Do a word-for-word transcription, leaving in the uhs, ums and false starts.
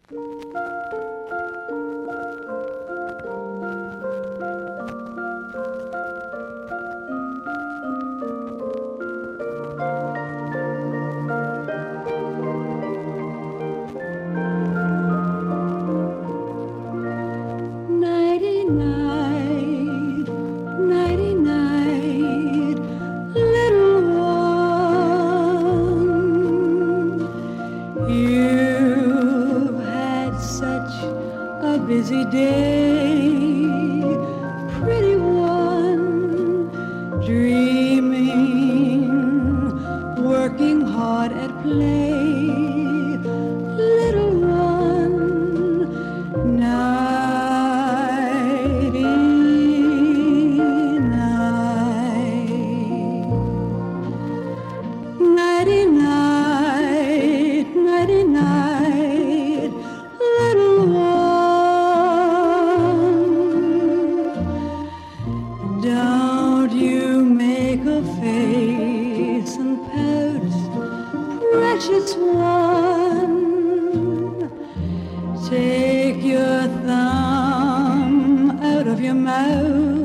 Nighty-night, nighty-night, little one. You've had such a busy day, pretty one, dreaming, working hard at play, little one. Nighty-night, nighty-night, little one. Don't you make a face and pout, precious one. Take your thumb out of your mouth